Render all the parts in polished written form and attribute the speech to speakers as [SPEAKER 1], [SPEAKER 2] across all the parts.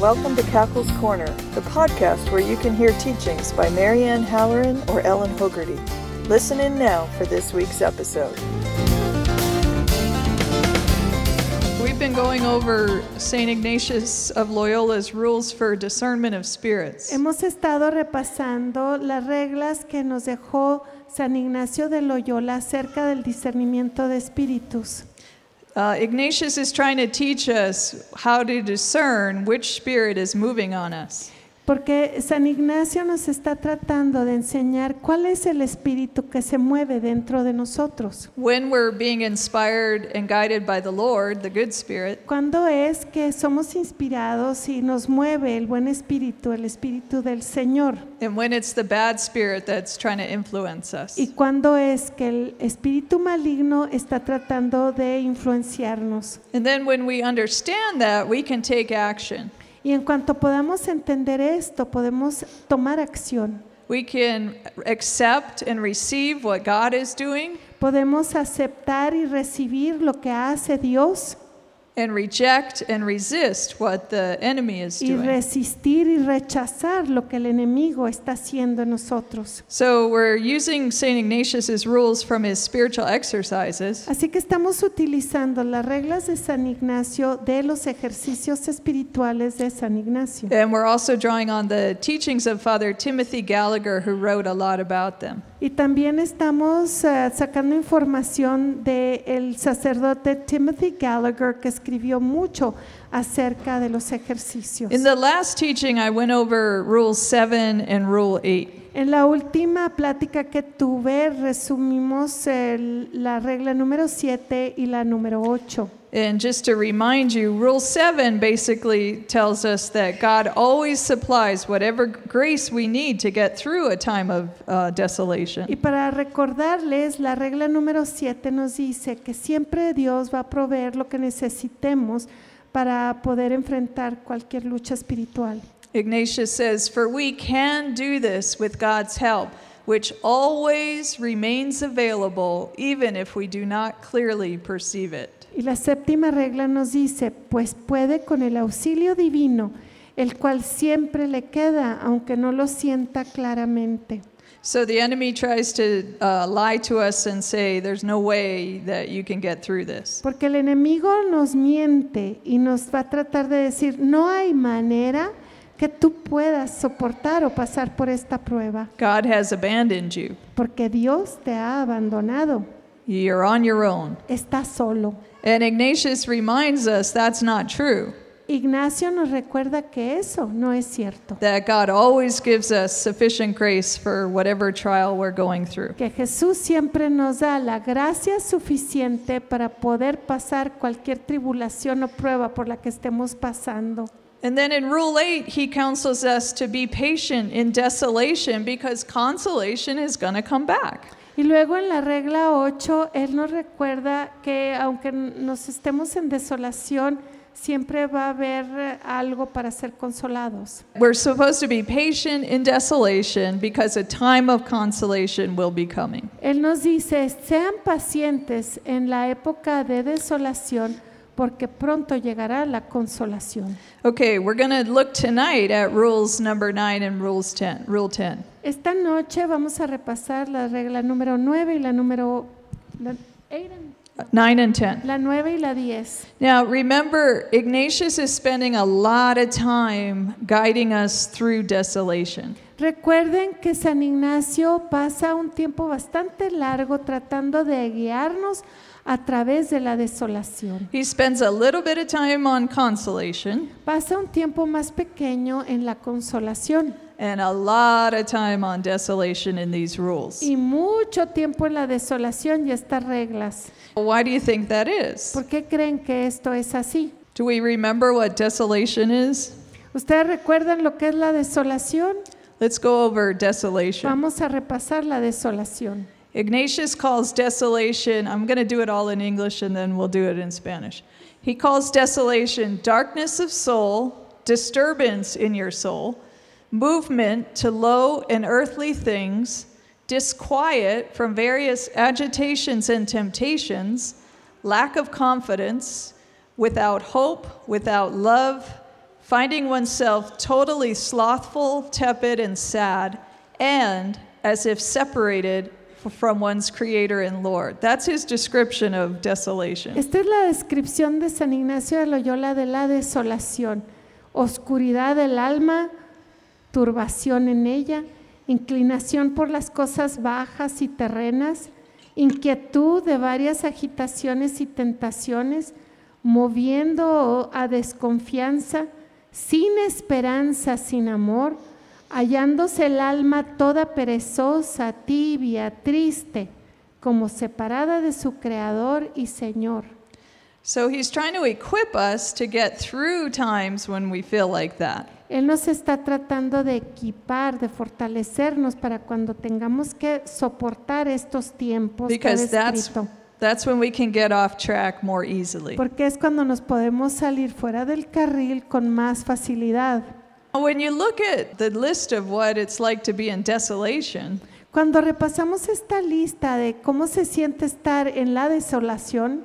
[SPEAKER 1] welcome to Cackle's Corner, the podcast where you can hear teachings by Marianne Halloran or Ellen Hogarty. Listen in now for this week's episode. We've been going over St. Ignatius of Loyola's rules for discernment of spirits.
[SPEAKER 2] Hemos estado repasando las reglas que nos dejó San Ignacio de Loyola acerca del discernimiento de espíritus.
[SPEAKER 1] Ignatius is trying to teach us how to discern which spirit is moving on us.
[SPEAKER 2] Porque San Ignacio nos está tratando de enseñar cuál es el espíritu que se mueve dentro de nosotros.
[SPEAKER 1] When we're being inspired and guided by the Lord, the good spirit.
[SPEAKER 2] Cuando es que somos inspirados y nos mueve el buen espíritu, el espíritu del Señor.
[SPEAKER 1] And when it's the bad spirit that's trying to influence us.
[SPEAKER 2] Y cuando es que el espíritu maligno está tratando de influenciarnos.
[SPEAKER 1] And then when we understand that, we can take action.
[SPEAKER 2] Y en cuanto podamos entender esto, podemos tomar acción.
[SPEAKER 1] We can accept and receive what God is doing.
[SPEAKER 2] Podemos aceptar y recibir lo que hace Dios.
[SPEAKER 1] And reject and resist what the enemy is
[SPEAKER 2] Y
[SPEAKER 1] doing.
[SPEAKER 2] resistir y rechazar lo que el enemigo está haciendo en nosotros.
[SPEAKER 1] So we're using St. Ignatius's rules from his spiritual exercises.
[SPEAKER 2] Así que estamos utilizando las reglas de San Ignacio de los ejercicios espirituales de San Ignacio.
[SPEAKER 1] And we're also drawing on the teachings of Father Timothy Gallagher, who wrote a lot about them.
[SPEAKER 2] Y también estamos sacando información del sacerdote Timothy Gallagher, que escribió mucho acerca de los ejercicios.
[SPEAKER 1] In the last teaching, I went over Rule 7 and Rule 8.
[SPEAKER 2] En la última plática que tuve, resumimos la regla número 7 y la número 8.
[SPEAKER 1] And just to remind you, Rule 7 basically tells us that God always supplies whatever grace we need to get through a time of desolation.
[SPEAKER 2] Y para recordarles, la regla número 7 nos dice que siempre Dios va a proveer lo que necesitemos para poder enfrentar cualquier lucha espiritual.
[SPEAKER 1] Ignatius says, "For we can do this with God's help, which always remains available, even if we do not clearly perceive it."
[SPEAKER 2] Y la séptima regla nos dice, pues puede con el auxilio divino, el cual siempre le queda, aunque no lo sienta claramente.
[SPEAKER 1] So the enemy tries to lie to us and say, there's no way that you can get through this.
[SPEAKER 2] Porque el enemigo nos miente y nos va a tratar de decir, no hay manera que tú puedas soportar o pasar por esta prueba.
[SPEAKER 1] God has abandoned you.
[SPEAKER 2] Porque Dios te ha abandonado.
[SPEAKER 1] You're on your own.
[SPEAKER 2] Estás solo.
[SPEAKER 1] And Ignatius reminds us that's not true.
[SPEAKER 2] Ignacio nos recuerda que eso no es cierto.
[SPEAKER 1] That God always gives us sufficient grace for whatever trial we're going through.
[SPEAKER 2] Que Jesús siempre nos da la gracia suficiente para poder pasar cualquier tribulación o prueba por la que estemos pasando.
[SPEAKER 1] And then in Rule 8, he counsels us to be patient in desolation because consolation is going to come back.
[SPEAKER 2] Y luego en la regla 8, Él nos recuerda que aunque nos estemos en desolación, siempre va a haber algo para ser consolados.
[SPEAKER 1] We're supposed to be patient in desolation because a time of consolation will be coming.
[SPEAKER 2] Él nos dice, sean pacientes en la época de desolación, porque pronto llegará la consolación.
[SPEAKER 1] Okay, we're going to look tonight at rules number 9 and Rule 10.
[SPEAKER 2] Esta noche vamos a repasar la regla número 9 y la número
[SPEAKER 1] 9 and 10.
[SPEAKER 2] La 9 y la 10.
[SPEAKER 1] Now, remember, Ignatius is spending a lot of time guiding us through desolation.
[SPEAKER 2] Recuerden que San Ignacio pasa un tiempo bastante largo tratando de guiarnos a través de la desolación.
[SPEAKER 1] He spends a little bit of time on consolation
[SPEAKER 2] Pasa un tiempo más pequeño en la consolación
[SPEAKER 1] and a lot of time on desolation in these rules.
[SPEAKER 2] y mucho tiempo en la desolación y estas reglas.
[SPEAKER 1] Why do you think that is?
[SPEAKER 2] ¿Por qué creen que esto es así?
[SPEAKER 1] Do we remember what desolation is?
[SPEAKER 2] ¿Ustedes recuerdan lo que es la desolación?
[SPEAKER 1] Let's go over desolation.
[SPEAKER 2] Vamos a repasar la desolación.
[SPEAKER 1] Ignatius calls desolation, I'm going to do it all in English and then we'll do it in Spanish. He calls desolation darkness of soul, disturbance in your soul, movement to low and earthly things, disquiet from various agitations and temptations, lack of confidence, without hope, without love, finding oneself totally slothful, tepid, and sad, and as if separated from one's Creator and Lord. That's his description of desolation.
[SPEAKER 2] Esta es la descripción de San Ignacio de Loyola de la desolación. Oscuridad del alma, turbación en ella, inclinación por las cosas bajas y terrenas, inquietud de varias agitaciones y tentaciones, moviendo a desconfianza, sin esperanza, sin amor, hallándose el alma toda perezosa, tibia, triste, como separada de su Creador y Señor.
[SPEAKER 1] So he's trying to equip us to get through times when we feel like that.
[SPEAKER 2] Él nos está tratando de equipar, de fortalecernos para cuando tengamos que soportar estos tiempos que ha
[SPEAKER 1] Because
[SPEAKER 2] descrito.
[SPEAKER 1] that's when we can get off track more easily.
[SPEAKER 2] Porque es cuando nos podemos salir fuera del carril con más facilidad.
[SPEAKER 1] When you look at the list of what it's like to be in desolation,
[SPEAKER 2] Cuando repasamos esta lista de cómo se siente estar en la desolación,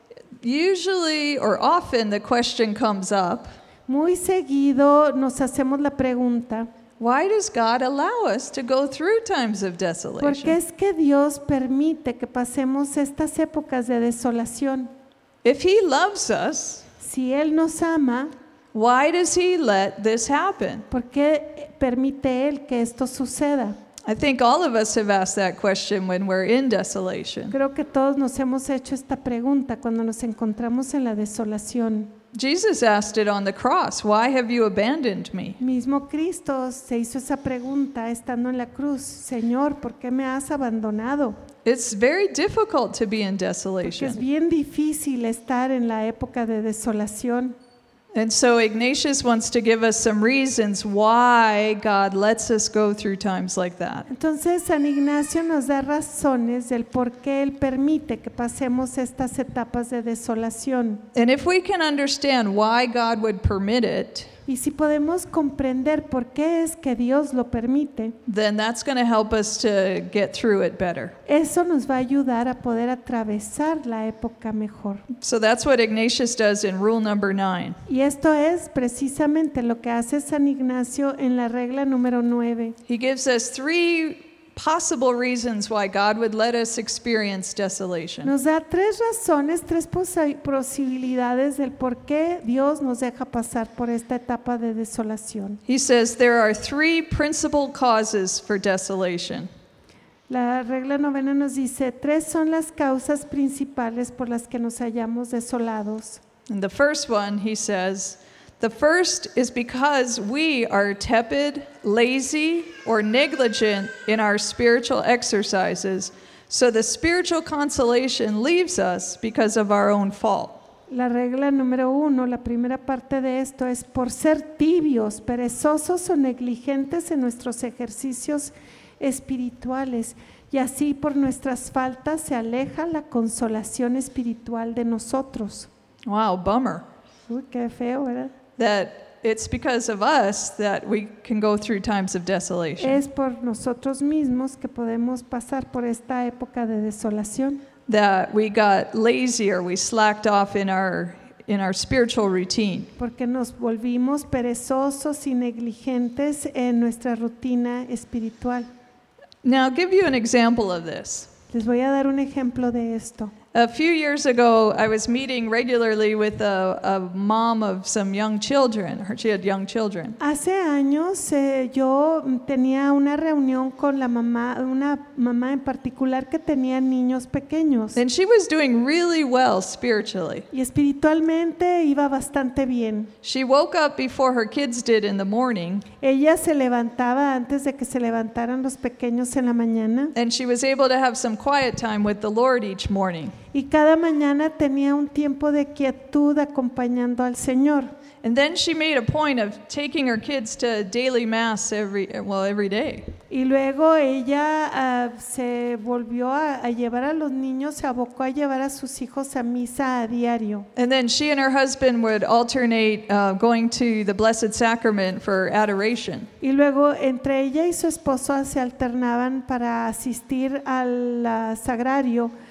[SPEAKER 1] usually or often the question comes up,
[SPEAKER 2] muy seguido nos hacemos la pregunta,
[SPEAKER 1] why does God allow us to go through times of
[SPEAKER 2] ¿por qué
[SPEAKER 1] desolation?
[SPEAKER 2] es que Dios permite que pasemos estas épocas de desolación?
[SPEAKER 1] If he loves us,
[SPEAKER 2] Si Él nos ama,
[SPEAKER 1] why does he let this happen?
[SPEAKER 2] ¿por qué permite Él que esto suceda?
[SPEAKER 1] I think all of us have asked that question when we're in desolation.
[SPEAKER 2] Creo que todos nos hemos hecho esta pregunta cuando nos encontramos en la desolación.
[SPEAKER 1] Jesus asked it on the cross, why have you abandoned me?
[SPEAKER 2] Mismo Cristo se hizo esa pregunta estando en la cruz, Señor, ¿por qué me has abandonado?
[SPEAKER 1] It's very difficult to be in
[SPEAKER 2] Porque es
[SPEAKER 1] desolation.
[SPEAKER 2] bien difícil estar en la época de desolación.
[SPEAKER 1] And so Ignatius wants to give us some reasons why God lets us go through times like that.
[SPEAKER 2] Entonces San Ignacio nos da razones del por qué Él permite que pasemos estas etapas de desolación.
[SPEAKER 1] And if we can understand why God would permit it,
[SPEAKER 2] Y si podemos comprender por qué es que Dios lo permite,
[SPEAKER 1] then that's going to help us to get through it better.
[SPEAKER 2] eso nos va a ayudar a poder atravesar la época mejor.
[SPEAKER 1] So that's what Ignatius does in rule number 9.
[SPEAKER 2] Y esto es precisamente lo que hace San Ignacio en la regla número 9.
[SPEAKER 1] He gives us 3 possible reasons why God would let us experience desolation.
[SPEAKER 2] Nos da 3 razones, 3 posibilidades del por qué Dios nos deja pasar por esta etapa de desolación.
[SPEAKER 1] He says there are 3 principal causes for desolation.
[SPEAKER 2] La regla 9 nos dice, 3 son las causas principales por las que nos hallamos desolados.
[SPEAKER 1] And the first one, he says, the first is because we are tepid, lazy, or negligent in our spiritual exercises, so the spiritual consolation leaves us because of our own fault.
[SPEAKER 2] La regla número 1, la primera parte de esto es por ser tibios, perezosos o negligentes en nuestros ejercicios espirituales, y así por nuestras faltas se aleja la consolación espiritual de nosotros.
[SPEAKER 1] Wow, bummer.
[SPEAKER 2] Uy, qué feo, ¿verdad?
[SPEAKER 1] That it's because of us that we can go through times of desolation.
[SPEAKER 2] Es por nosotros mismos que podemos pasar por esta época de desolación,
[SPEAKER 1] That we got lazy or we slacked off in our spiritual routine.
[SPEAKER 2] porque nos volvimos perezosos y negligentes en nuestra rutina espiritual.
[SPEAKER 1] Now, I'll give you an example of this.
[SPEAKER 2] Les voy a dar un ejemplo de esto.
[SPEAKER 1] A few years ago, I was meeting regularly with a mom of some young children. She had young children.
[SPEAKER 2] Hace años yo tenía una reunión con la mamá, una mamá en particular que tenía niños pequeños
[SPEAKER 1] And she was doing really well spiritually.
[SPEAKER 2] y espiritualmente iba bastante bien.
[SPEAKER 1] She woke up before her kids did in the morning,
[SPEAKER 2] Ella se levantaba antes de que se levantaran los pequeños en la mañana
[SPEAKER 1] and she was able to have some quiet time with the Lord each morning.
[SPEAKER 2] y cada mañana tenía un tiempo de quietud acompañando al Señor.
[SPEAKER 1] And then she made a point of taking her kids to daily mass every day.
[SPEAKER 2] Y luego ella se volvió a llevar a los niños, se abocó a llevar a sus hijos a misa a diario.
[SPEAKER 1] And then she and her husband would alternate going to the Blessed Sacrament for adoration.
[SPEAKER 2] Y luego entre ella y su esposo se alternaban para asistir al sagrario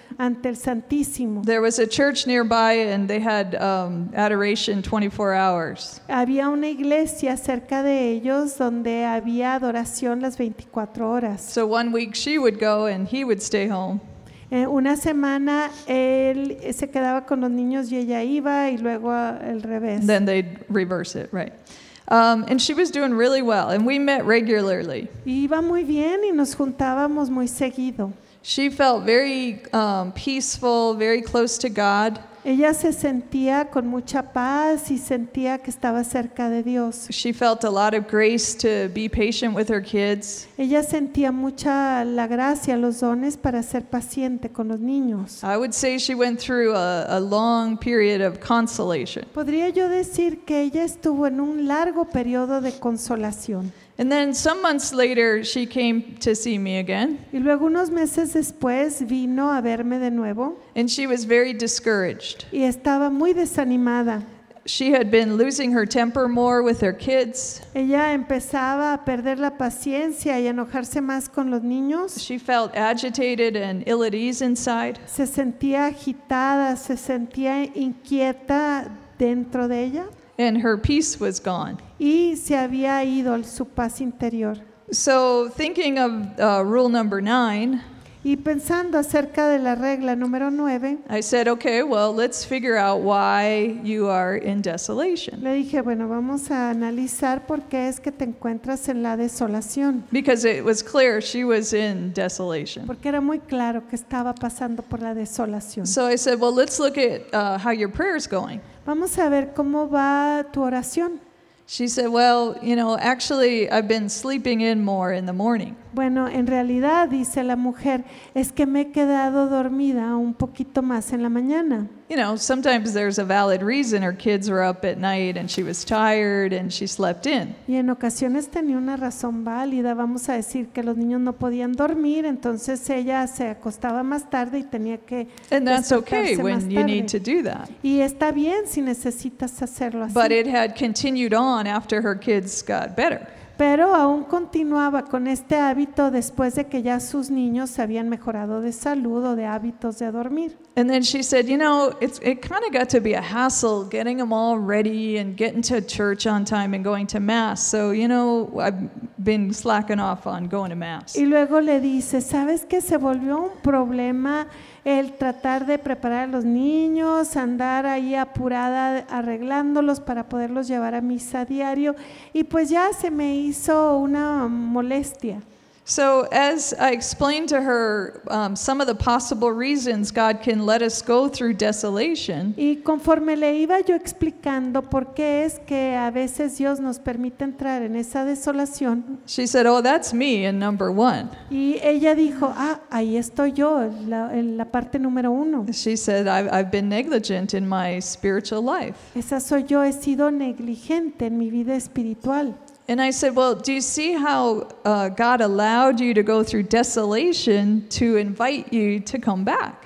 [SPEAKER 2] ante el Santísimo.
[SPEAKER 1] There was a church nearby, and they had adoration 24 hours.
[SPEAKER 2] Había una iglesia cerca de ellos donde había adoración las 24 horas.
[SPEAKER 1] So one week she would go, and he would stay home.
[SPEAKER 2] Una semana él se quedaba con los niños y ella iba, y luego al revés.
[SPEAKER 1] Then they'd reverse it, right? And she was doing really well, and we met regularly.
[SPEAKER 2] Y iba muy bien y nos juntábamos muy seguido.
[SPEAKER 1] She felt very peaceful, very close to God.
[SPEAKER 2] Ella se sentía con mucha paz y sentía que estaba cerca de Dios.
[SPEAKER 1] She felt a lot of grace to be patient with her kids.
[SPEAKER 2] Ella sentía mucha la gracia, los dones para ser paciente con los niños.
[SPEAKER 1] I would say she went through a long period of consolation.
[SPEAKER 2] Podría yo decir que ella estuvo en un largo periodo de consolación.
[SPEAKER 1] And then some months later, she came to see me again,
[SPEAKER 2] Y luego unos meses después vino a verme de nuevo
[SPEAKER 1] and she was very discouraged.
[SPEAKER 2] y estaba muy desanimada.
[SPEAKER 1] She had been losing her temper more with her kids.
[SPEAKER 2] Ella empezaba a perder la paciencia y a enojarse más con los niños.
[SPEAKER 1] She felt agitated and ill at ease inside.
[SPEAKER 2] Se sentía agitada, se sentía inquieta dentro de ella
[SPEAKER 1] And her peace was gone.
[SPEAKER 2] y se había ido su paz interior.
[SPEAKER 1] So, thinking of rule number 9,
[SPEAKER 2] Y pensando acerca de la regla número 9,
[SPEAKER 1] I said, okay, well, let's figure out why you are in desolation.
[SPEAKER 2] le dije, bueno, vamos a analizar por qué es que te encuentras en la desolación.
[SPEAKER 1] Because it was clear she was in desolation.
[SPEAKER 2] Porque era muy claro que estaba pasando por la desolación.
[SPEAKER 1] So I said, well, let's look at how your prayer's going.
[SPEAKER 2] Vamos a ver cómo va tu oración.
[SPEAKER 1] She said, well, actually, I've been sleeping in more in the morning.
[SPEAKER 2] Bueno, en realidad, dice la mujer, es que me he quedado dormida un poquito más en la mañana.
[SPEAKER 1] Sometimes there's a valid reason. Her kids were up at night and she was tired and she slept in.
[SPEAKER 2] Y en ocasiones tenía una razón válida. Vamos a decir que los niños no podían dormir, entonces ella se acostaba más tarde y tenía que
[SPEAKER 1] And that's okay
[SPEAKER 2] despertarse más
[SPEAKER 1] when you need to
[SPEAKER 2] tarde.
[SPEAKER 1] do that.
[SPEAKER 2] Y está bien si necesitas hacerlo así.
[SPEAKER 1] But it had continued on after her kids got better.
[SPEAKER 2] Pero aún continuaba con este hábito después de que ya sus niños se habían mejorado de salud o de hábitos de dormir.
[SPEAKER 1] And then she said, it kind of got to be a hassle getting them all ready and getting to church on time and going to mass. So, I've been slacking off on going to mass.
[SPEAKER 2] Y luego le dice, ¿sabes qué? Se volvió un problema el tratar de preparar a los niños, andar ahí apurada arreglándolos para poderlos llevar a misa diario, y pues ya se me hizo una molestia.
[SPEAKER 1] So as I explained to her some of the possible reasons God can let us go through desolation,
[SPEAKER 2] Y conforme le iba yo explicando por qué es que a veces Dios nos permite entrar en esa desolación,
[SPEAKER 1] she said, oh, that's me in number 1.
[SPEAKER 2] y ella dijo, ahí estoy yo, en la parte número 1.
[SPEAKER 1] She said, I've been negligent in my spiritual life.
[SPEAKER 2] Esa soy yo, he sido negligente en mi vida espiritual.
[SPEAKER 1] And I said, well, do you see how God allowed you to go through desolation to invite you to come back?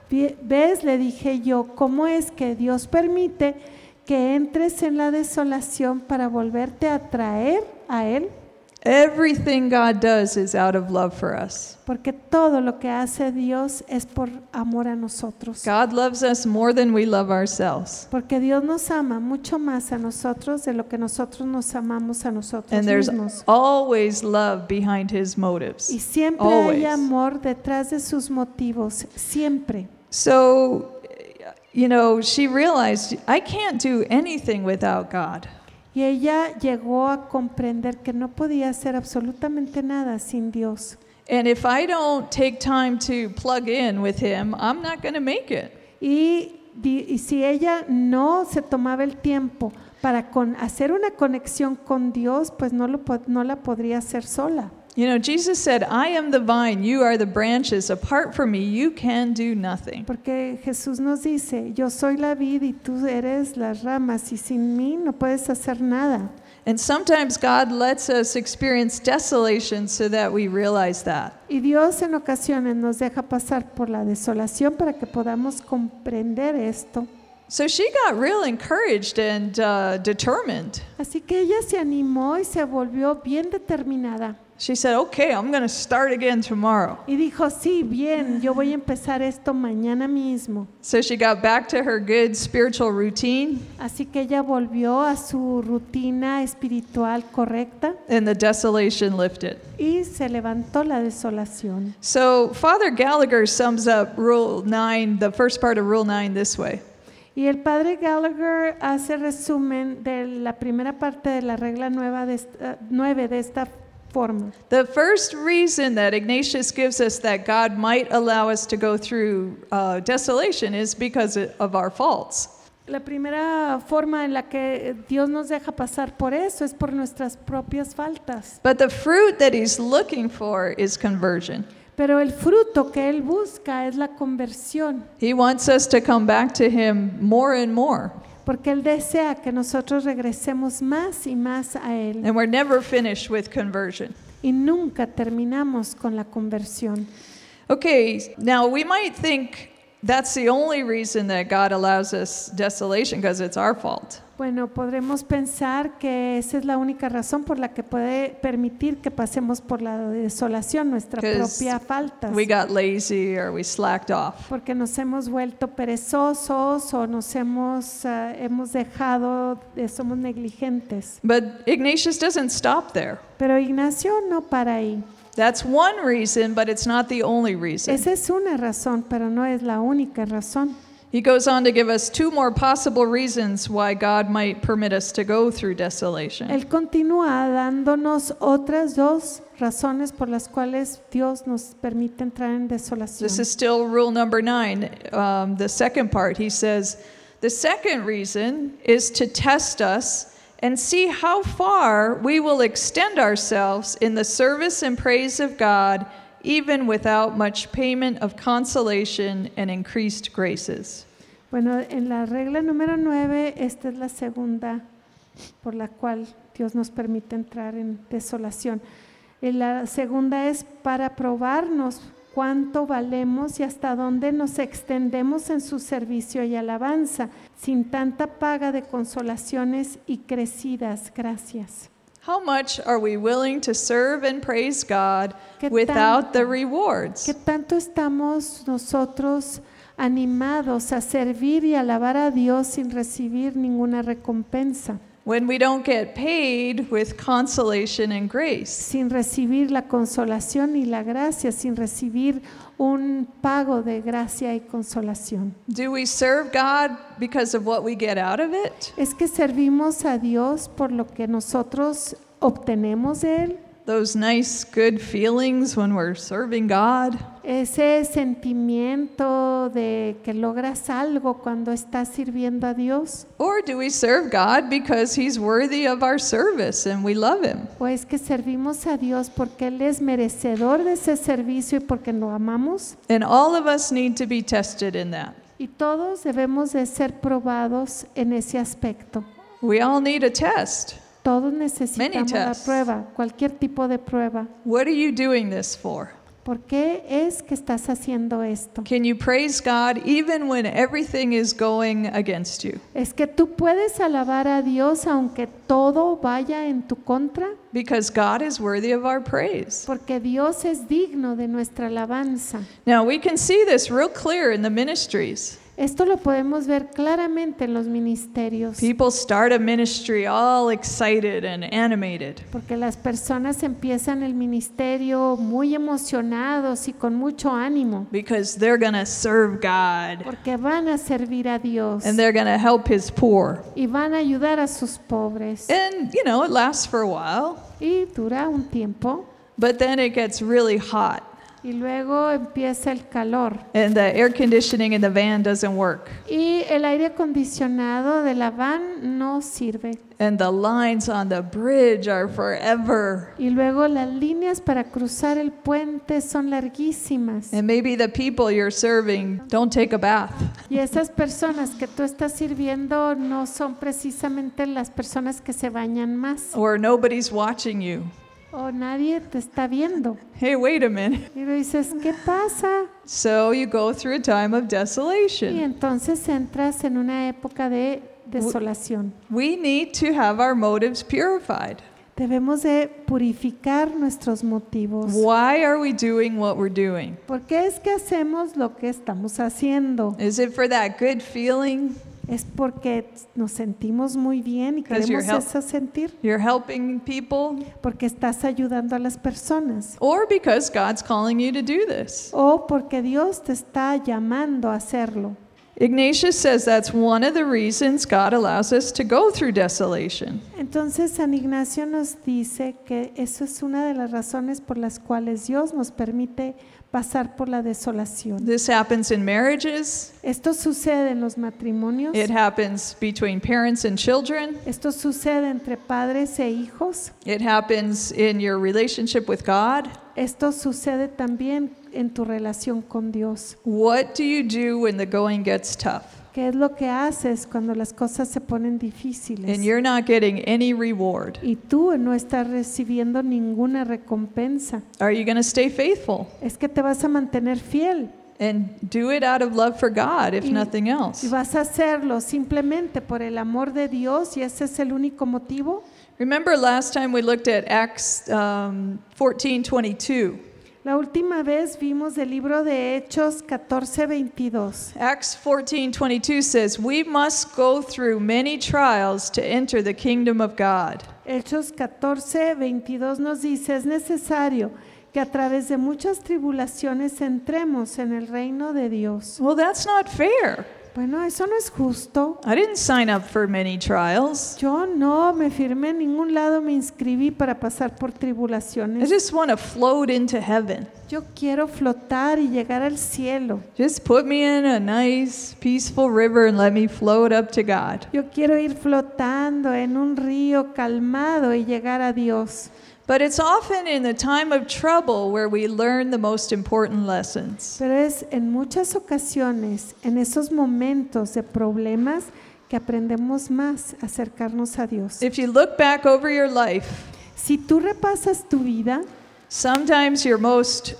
[SPEAKER 2] ¿Ves? Le dije yo, ¿cómo es que Dios permite que entres en la desolación para volverte a traer a Él?
[SPEAKER 1] Everything God does is out of love for us.
[SPEAKER 2] Porque todo lo que hace Dios es por amor a nosotros.
[SPEAKER 1] God loves us more than we love ourselves.
[SPEAKER 2] Porque Dios nos ama mucho más a nosotros de lo que nosotros nos amamos a nosotros
[SPEAKER 1] And there's
[SPEAKER 2] mismos.
[SPEAKER 1] always love behind his motives.
[SPEAKER 2] Y siempre
[SPEAKER 1] Always.
[SPEAKER 2] hay amor detrás de sus motivos, siempre.
[SPEAKER 1] So, she realized, I can't do anything without God.
[SPEAKER 2] Y ella llegó a comprender que no podía hacer absolutamente nada sin Dios.
[SPEAKER 1] And if I don't take time to plug in with him, I'm not going to make it.
[SPEAKER 2] Y si ella no se tomaba el tiempo para hacer una conexión con Dios, pues no la podría hacer sola.
[SPEAKER 1] Jesus said, I am the vine, you are the branches. Apart from me, you can do nothing.
[SPEAKER 2] Porque Jesús nos dice, yo soy la vid y tú eres las ramas, y sin mí no puedes hacer nada.
[SPEAKER 1] And sometimes God lets us experience desolation so that we realize that.
[SPEAKER 2] Y Dios en ocasiones nos deja pasar por la desolación para que podamos comprender esto.
[SPEAKER 1] So she got real encouraged and determined.
[SPEAKER 2] Así que ella se animó y se volvió bien determinada.
[SPEAKER 1] She said, okay, I'm going to start again tomorrow.
[SPEAKER 2] Y dijo, sí, bien, yo voy a empezar esto mañana mismo.
[SPEAKER 1] So she got back to her good spiritual routine,
[SPEAKER 2] Así que ella volvió a su rutina espiritual correcta
[SPEAKER 1] and the desolation lifted.
[SPEAKER 2] y se levantó la desolación.
[SPEAKER 1] So Father Gallagher sums up Rule 9, the first part of Rule 9, this way.
[SPEAKER 2] Y el padre Gallagher hace resumen de la primera parte de la regla 9 de esta forma.
[SPEAKER 1] The first reason that Ignatius gives us that God might allow us to go through desolation is because of our faults.
[SPEAKER 2] La primera forma en la que Dios nos deja pasar por eso es por nuestras propias faltas.
[SPEAKER 1] But the fruit that he's looking for is conversion.
[SPEAKER 2] Pero el fruto que Él busca es la conversión,
[SPEAKER 1] He wants us to come back to him more and more.
[SPEAKER 2] porque Él desea que nosotros regresemos más y más a Él.
[SPEAKER 1] And we're never finished with conversion.
[SPEAKER 2] Y nunca terminamos con la conversión.
[SPEAKER 1] Okay, now we might think that's the only reason that God allows us desolation, because it's our fault.
[SPEAKER 2] Bueno, podremos pensar que esa es la única razón por la que puede permitir que pasemos por la desolación, nuestra
[SPEAKER 1] 'Cause
[SPEAKER 2] propia falta.
[SPEAKER 1] We got lazy or we slacked off.
[SPEAKER 2] Porque nos hemos vuelto perezosos o nos hemos dejado, somos negligentes.
[SPEAKER 1] But Ignatius doesn't stop there.
[SPEAKER 2] Pero Ignacio no para ahí.
[SPEAKER 1] That's one reason, but it's not the only reason.
[SPEAKER 2] Esa es una razón, pero no es la única razón.
[SPEAKER 1] He goes on to give us two more possible reasons why God might permit us to go through desolation.
[SPEAKER 2] Él continúa dándonos otras dos razones por las cuales Dios nos permite entrar en desolación.
[SPEAKER 1] This is still rule number 9, the second part. He says, the second reason is to test us and see how far we will extend ourselves in the service and praise of God, even without much payment of consolation and increased graces.
[SPEAKER 2] Bueno, en la regla número 9, esta es la segunda por la cual Dios nos permite entrar en desolación. Y la segunda es para probarnos cuánto valemos y hasta dónde nos extendemos en su servicio y alabanza, sin tanta paga de consolaciones y crecidas gracias.
[SPEAKER 1] How much are we willing to serve and praise God
[SPEAKER 2] ¿Qué
[SPEAKER 1] without
[SPEAKER 2] tanto?
[SPEAKER 1] the rewards?
[SPEAKER 2] ¿Qué tanto estamos nosotros animados a servir y alabar a Dios sin recibir ninguna recompensa?
[SPEAKER 1] When we don't get paid with consolation and grace.
[SPEAKER 2] Sin recibir la consolación y la gracia, sin recibir un pago de gracia y consolación.
[SPEAKER 1] Do we serve God because of what we get out of it?
[SPEAKER 2] Es que servimos a Dios por lo que nosotros obtenemos de Él,
[SPEAKER 1] Those nice, good feelings when we're serving God?
[SPEAKER 2] ese sentimiento de que logras algo cuando estás sirviendo a Dios,
[SPEAKER 1] Or do we serve God because He's worthy of our service and we love Him?
[SPEAKER 2] o es que servimos a Dios porque Él es merecedor de ese servicio y porque lo amamos.
[SPEAKER 1] And all of us need to be tested in that.
[SPEAKER 2] Y todos debemos de ser probados en ese aspecto.
[SPEAKER 1] We all need a test.
[SPEAKER 2] Todos necesitamos la
[SPEAKER 1] tests.
[SPEAKER 2] prueba, cualquier tipo de prueba.
[SPEAKER 1] What are you doing this for?
[SPEAKER 2] ¿Por qué es que estás haciendo esto?
[SPEAKER 1] Can you praise God even when everything is going against you?
[SPEAKER 2] ¿Es que tú puedes alabar a Dios aunque todo vaya en tu contra?
[SPEAKER 1] Because God is worthy of our praise.
[SPEAKER 2] Porque Dios es digno de nuestra alabanza.
[SPEAKER 1] Now we can see this real clear in the ministries.
[SPEAKER 2] Esto lo podemos ver claramente en los ministerios,
[SPEAKER 1] People start a ministry all excited and animated
[SPEAKER 2] porque las personas empiezan el ministerio muy emocionados y con mucho ánimo,
[SPEAKER 1] because they're going to serve God
[SPEAKER 2] porque van a servir a Dios
[SPEAKER 1] and they're going to help His poor.
[SPEAKER 2] y van a ayudar a sus pobres.
[SPEAKER 1] And, you know, it lasts for a while,
[SPEAKER 2] Y dura un tiempo
[SPEAKER 1] but then it gets really hot
[SPEAKER 2] y luego empieza el calor
[SPEAKER 1] and the air conditioning in the van doesn't work.
[SPEAKER 2] y el aire acondicionado de la van no sirve.
[SPEAKER 1] And the lines on the bridge are forever.
[SPEAKER 2] Y luego las líneas para cruzar el puente son larguísimas.
[SPEAKER 1] And maybe the people you're serving don't take a bath.
[SPEAKER 2] Y esas personas que tú estás sirviendo no son precisamente las personas que se bañan más.
[SPEAKER 1] Or nobody's watching you.
[SPEAKER 2] O nadie te está viendo.
[SPEAKER 1] Hey, wait a minute.
[SPEAKER 2] Y le dices, ¿qué pasa?
[SPEAKER 1] So you go through a time of
[SPEAKER 2] Y
[SPEAKER 1] desolation.
[SPEAKER 2] entonces entras en una época de desolación.
[SPEAKER 1] We need to have our motives purified.
[SPEAKER 2] Debemos de purificar nuestros motivos.
[SPEAKER 1] Why are we doing what we're doing?
[SPEAKER 2] ¿Por qué es que hacemos lo que estamos haciendo?
[SPEAKER 1] Is it for that good feeling?
[SPEAKER 2] Es porque nos sentimos muy bien y
[SPEAKER 1] Because
[SPEAKER 2] queremos
[SPEAKER 1] you're
[SPEAKER 2] eso sentir,
[SPEAKER 1] You're helping people?
[SPEAKER 2] porque estás ayudando a las personas,
[SPEAKER 1] Or because God's calling you to do this?
[SPEAKER 2] o porque Dios te está llamando a hacerlo.
[SPEAKER 1] Ignatius says that's one of the reasons God allows us to go through desolation.
[SPEAKER 2] Entonces San Ignacio nos dice que eso es una de las razones por las cuales Dios nos permite pasar por la desolación.
[SPEAKER 1] This happens in marriages.
[SPEAKER 2] Esto sucede en los matrimonios,
[SPEAKER 1] It happens between parents and children.
[SPEAKER 2] esto sucede entre padres e hijos,
[SPEAKER 1] It happens in your relationship with God.
[SPEAKER 2] esto sucede también en tu relación con Dios.
[SPEAKER 1] What do you do when the going gets tough
[SPEAKER 2] ¿Qué es lo que haces cuando las cosas se ponen difíciles?
[SPEAKER 1] and you're not getting any reward?
[SPEAKER 2] Y tú no estás recibiendo ninguna recompensa.
[SPEAKER 1] Are you going to stay faithful
[SPEAKER 2] Es que te vas a mantener fiel
[SPEAKER 1] and do it out of love for God, if
[SPEAKER 2] Y-
[SPEAKER 1] nothing else?
[SPEAKER 2] y vas a hacerlo simplemente por el amor de Dios y ese es el único motivo.
[SPEAKER 1] Remember last time we looked at Acts 14:22.
[SPEAKER 2] La última vez vimos el libro de Hechos 14:22.
[SPEAKER 1] Acts 14:22 says, "We must go through many trials to enter the kingdom of God."
[SPEAKER 2] Hechos 14:22 nos dice, es necesario que a través de muchas tribulaciones entremos en el reino de Dios.
[SPEAKER 1] Well, that's not fair.
[SPEAKER 2] Bueno, eso no es justo.
[SPEAKER 1] I didn't sign up for many trials.
[SPEAKER 2] Yo no me firmé en ningún lado, me inscribí para pasar por
[SPEAKER 1] I
[SPEAKER 2] tribulaciones.
[SPEAKER 1] just want to float into heaven.
[SPEAKER 2] Yo quiero flotar y llegar al cielo.
[SPEAKER 1] Just put me in a nice, peaceful river and let me float up to God.
[SPEAKER 2] Yo quiero ir flotando en un río calmado y llegar a Dios.
[SPEAKER 1] But it's often in the time of trouble where we learn the most important lessons.
[SPEAKER 2] Pero es en muchas ocasiones, en esos momentos de problemas, que aprendemos más a acercarnos a Dios.
[SPEAKER 1] If you look back over your life,
[SPEAKER 2] Si tú repasas tu vida,
[SPEAKER 1] sometimes your most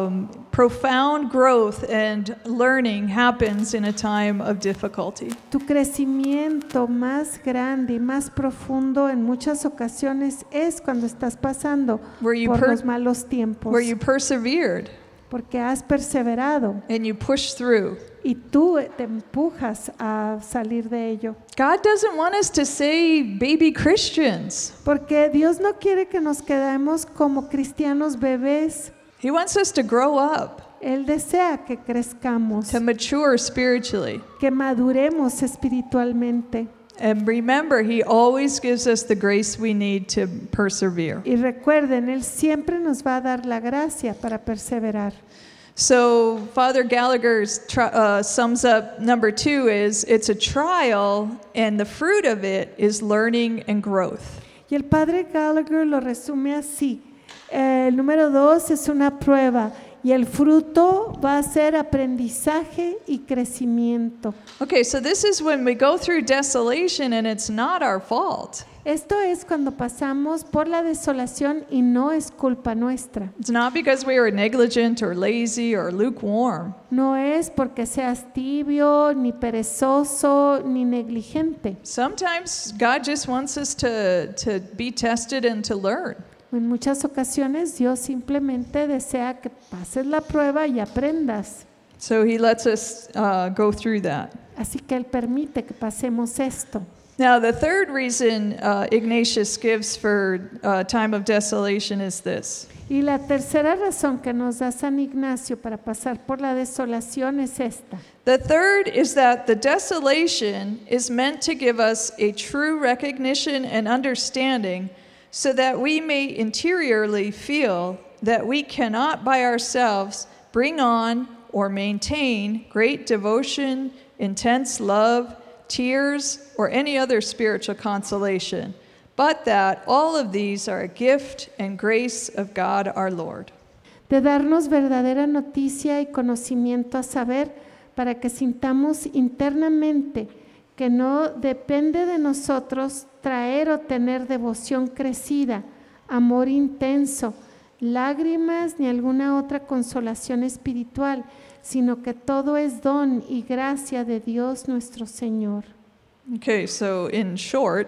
[SPEAKER 1] profound growth and learning happens in a time of difficulty.
[SPEAKER 2] tu crecimiento más grande y más profundo en muchas ocasiones es cuando estás pasando
[SPEAKER 1] Where you
[SPEAKER 2] por
[SPEAKER 1] per-
[SPEAKER 2] los malos tiempos,
[SPEAKER 1] Where you persevered
[SPEAKER 2] porque has perseverado
[SPEAKER 1] and you pushed through.
[SPEAKER 2] y tú te empujas a salir de ello.
[SPEAKER 1] God doesn't want us to say baby Christians.
[SPEAKER 2] Porque Dios no quiere que nos quedemos como cristianos bebés.
[SPEAKER 1] He wants us to grow up,
[SPEAKER 2] Él desea que crezcamos,
[SPEAKER 1] to mature spiritually.
[SPEAKER 2] que maduremos espiritualmente.
[SPEAKER 1] And remember, He always gives us the grace we need to persevere.
[SPEAKER 2] Y recuerden, Él siempre nos va a dar la gracia para perseverar.
[SPEAKER 1] So Father Gallagher sums up number 2 is it's a trial and the fruit of it is learning and growth.
[SPEAKER 2] Y el padre Gallagher lo resume así. El número 2 es una prueba y el fruto va a ser aprendizaje y crecimiento.
[SPEAKER 1] Okay, so this is when we go through desolation and it's not our fault.
[SPEAKER 2] Esto es cuando pasamos por la desolación y no es culpa nuestra.
[SPEAKER 1] It's not because we were negligent or lazy or lukewarm.
[SPEAKER 2] No es porque seas tibio, ni perezoso, ni negligente.
[SPEAKER 1] Sometimes God just wants us to be tested and to learn.
[SPEAKER 2] En muchas ocasiones Dios simplemente desea que pases la prueba y aprendas.
[SPEAKER 1] So He lets us go through that.
[SPEAKER 2] Así que Él permite que pasemos esto.
[SPEAKER 1] Now, the third reason Ignatius gives for time of desolation is this.
[SPEAKER 2] Y la tercera razón que nos da San Ignacio para pasar por la desolación es esta.
[SPEAKER 1] The third is that the desolation is meant to give us a true recognition and understanding so that we may interiorly feel that we cannot by ourselves bring on or maintain great devotion, intense love, tears, or any other spiritual consolation, but that all of these are a gift and grace of God our Lord.
[SPEAKER 2] De darnos verdadera noticia y conocimiento a saber para que sintamos internamente que no depende de nosotros traer o tener devoción crecida, amor intenso, lágrimas ni alguna otra consolación espiritual, sino que todo es don y gracia de Dios nuestro Señor.
[SPEAKER 1] Okay, so in short,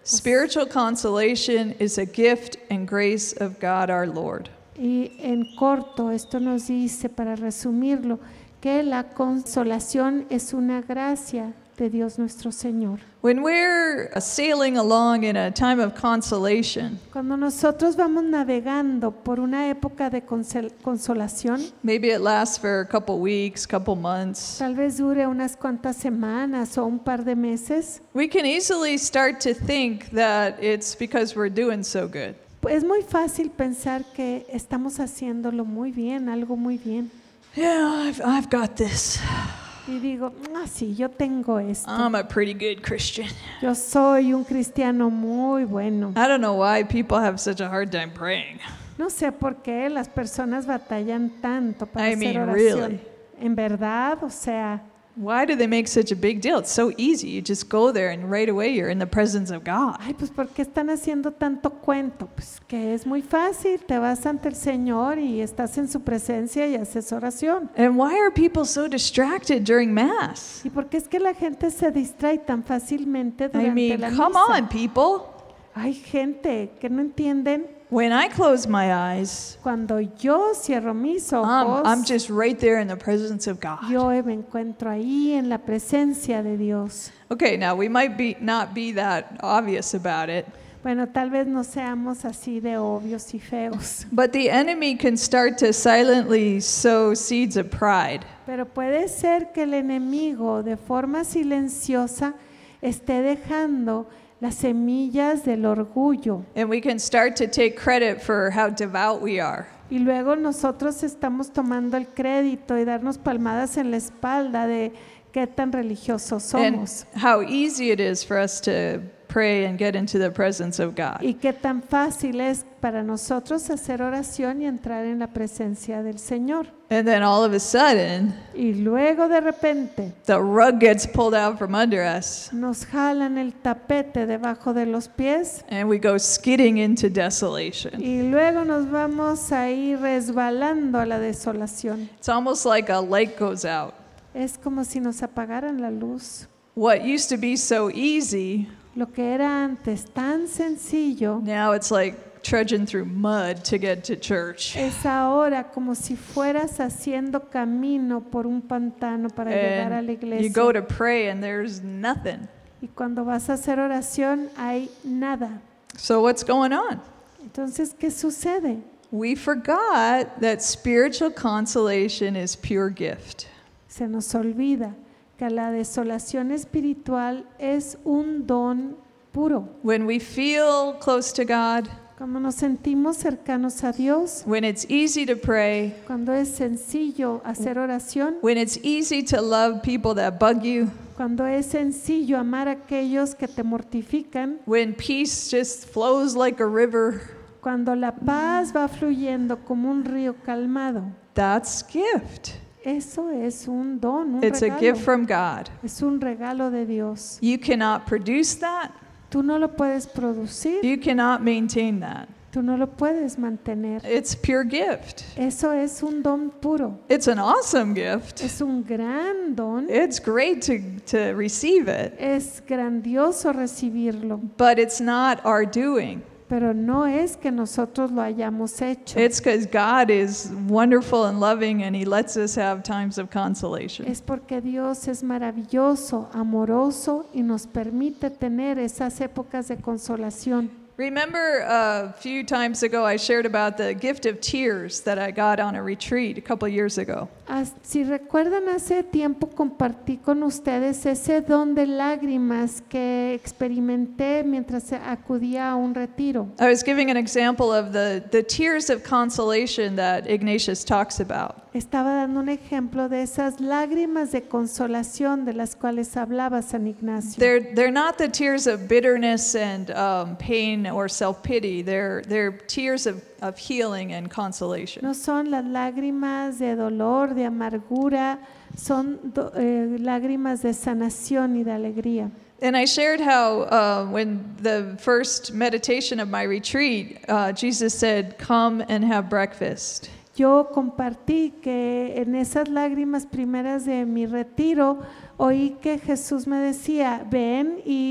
[SPEAKER 1] Spiritual consolation is a gift and grace of God our Lord.
[SPEAKER 2] Y en corto, esto nos dice, para resumirlo, que la consolación es una gracia de Dios nuestro Señor.
[SPEAKER 1] When we're sailing along in a time of consolation,
[SPEAKER 2] Cuando nosotros vamos navegando por una época de consolación,
[SPEAKER 1] maybe it lasts for a couple weeks, couple months,
[SPEAKER 2] tal vez dure unas cuantas semanas o un par de meses,
[SPEAKER 1] we can easily start to think that it's because we're doing so good.
[SPEAKER 2] es muy fácil pensar que estamos haciéndolo muy bien, algo muy bien.
[SPEAKER 1] Yeah, I've got this.
[SPEAKER 2] Y digo, sí, yo tengo esto.
[SPEAKER 1] I'm a pretty good Christian.
[SPEAKER 2] Yo soy un cristiano muy bueno.
[SPEAKER 1] I don't know why people have such a hard time praying.
[SPEAKER 2] No sé por qué las personas batallan tanto para
[SPEAKER 1] I
[SPEAKER 2] hacer
[SPEAKER 1] mean,
[SPEAKER 2] oración.
[SPEAKER 1] really.
[SPEAKER 2] En verdad, o sea,
[SPEAKER 1] Why do they make such a big deal? It's so easy. You just go there and right away you're in the presence of God.
[SPEAKER 2] ay, pues ¿por qué están haciendo tanto cuento? Pues que es muy fácil, te vas ante el Señor y estás en su presencia y haces oración.
[SPEAKER 1] And why are people so distracted during Mass?
[SPEAKER 2] ¿Y por qué es que la gente se distrae tan fácilmente
[SPEAKER 1] I
[SPEAKER 2] durante
[SPEAKER 1] mean,
[SPEAKER 2] la
[SPEAKER 1] come
[SPEAKER 2] misa?
[SPEAKER 1] on, people.
[SPEAKER 2] Hay gente que no entienden.
[SPEAKER 1] When I close my eyes,
[SPEAKER 2] Cuando yo cierro mis ojos,
[SPEAKER 1] I'm just right there in the presence of God.
[SPEAKER 2] yo me encuentro ahí en la presencia de Dios.
[SPEAKER 1] Okay, now we might not be that obvious about it,
[SPEAKER 2] Bueno, tal vez no seamos así de obvios y feos,
[SPEAKER 1] but the enemy can start to silently sow seeds of pride.
[SPEAKER 2] pero puede ser que el enemigo de forma silenciosa esté dejando las semillas del orgullo
[SPEAKER 1] And we can start to take credit for how devout we are.
[SPEAKER 2] y luego nosotros estamos tomando el crédito y darnos palmadas en la espalda de qué tan religiosos
[SPEAKER 1] And
[SPEAKER 2] somos
[SPEAKER 1] how easy it is for us to pray and get into the presence of God.
[SPEAKER 2] y qué tan fácil es para nosotros hacer oración y entrar en la presencia del Señor.
[SPEAKER 1] And then all of a sudden,
[SPEAKER 2] Y luego de repente
[SPEAKER 1] the rug gets pulled out from under us
[SPEAKER 2] nos jalan el tapete debajo de los pies
[SPEAKER 1] and we go skidding into desolation.
[SPEAKER 2] y luego nos vamos a ir resbalando a la desolación.
[SPEAKER 1] It's almost like a light goes out.
[SPEAKER 2] Es como si nos apagaran la luz.
[SPEAKER 1] What used to be so easy,
[SPEAKER 2] Lo que era antes tan sencillo
[SPEAKER 1] now it's like trudging through mud to get to church.
[SPEAKER 2] es ahora como si fueras haciendo camino por un pantano para llegar a la
[SPEAKER 1] And you go
[SPEAKER 2] iglesia.
[SPEAKER 1] to pray and there's nothing.
[SPEAKER 2] Y cuando vas a hacer oración hay nada.
[SPEAKER 1] So what's going on?
[SPEAKER 2] Entonces, ¿qué sucede?
[SPEAKER 1] We forgot that spiritual consolation is pure gift.
[SPEAKER 2] Se nos olvida que la desolación espiritual es un don puro.
[SPEAKER 1] When we feel close to God,
[SPEAKER 2] Cuando nos sentimos cercanos a Dios,
[SPEAKER 1] when it's easy to pray,
[SPEAKER 2] cuando es sencillo hacer oración,
[SPEAKER 1] when it's easy to love people that bug you,
[SPEAKER 2] cuando es sencillo amar a aquellos que te mortifican,
[SPEAKER 1] when peace just flows like a river,
[SPEAKER 2] cuando la paz va fluyendo como un río calmado,
[SPEAKER 1] that's gift.
[SPEAKER 2] eso es un don, un
[SPEAKER 1] It's a gift
[SPEAKER 2] regalo.
[SPEAKER 1] from God.
[SPEAKER 2] Es un regalo de Dios.
[SPEAKER 1] You cannot produce that.
[SPEAKER 2] Tú no lo puedes producir,
[SPEAKER 1] You cannot maintain that.
[SPEAKER 2] tú no lo puedes mantener.
[SPEAKER 1] It's pure gift.
[SPEAKER 2] Eso es un don puro.
[SPEAKER 1] It's an awesome gift.
[SPEAKER 2] Es un gran don.
[SPEAKER 1] It's great to receive it,
[SPEAKER 2] Es grandioso recibirlo,
[SPEAKER 1] but it's not our doing.
[SPEAKER 2] pero no es que nosotros lo hayamos hecho.
[SPEAKER 1] It's because God is wonderful and loving and He lets us have times of consolation.
[SPEAKER 2] Es porque Dios es maravilloso, amoroso y nos permite tener esas épocas de consolación.
[SPEAKER 1] Remember a few times ago I shared about the gift of tears that I got on a retreat a couple years ago.
[SPEAKER 2] Si recuerdan, hace tiempo compartí con ustedes ese don de lágrimas que experimenté mientras acudía a un retiro.
[SPEAKER 1] I was giving an example of the tears of consolation that Ignatius talks about.
[SPEAKER 2] Estaba dando un ejemplo de esas lágrimas de consolación de las cuales hablaba San Ignacio.
[SPEAKER 1] They're not the tears of bitterness and pain or self-pity. They're tears of healing and consolation.
[SPEAKER 2] No son las lágrimas de dolor, de amargura, son lágrimas de sanación y de alegría.
[SPEAKER 1] And I shared how when the first meditation of my retreat, Jesus said, "Come and have breakfast."
[SPEAKER 2] Yo compartí que en esas lágrimas primeras de mi retiro oí que Jesús me decía, ven y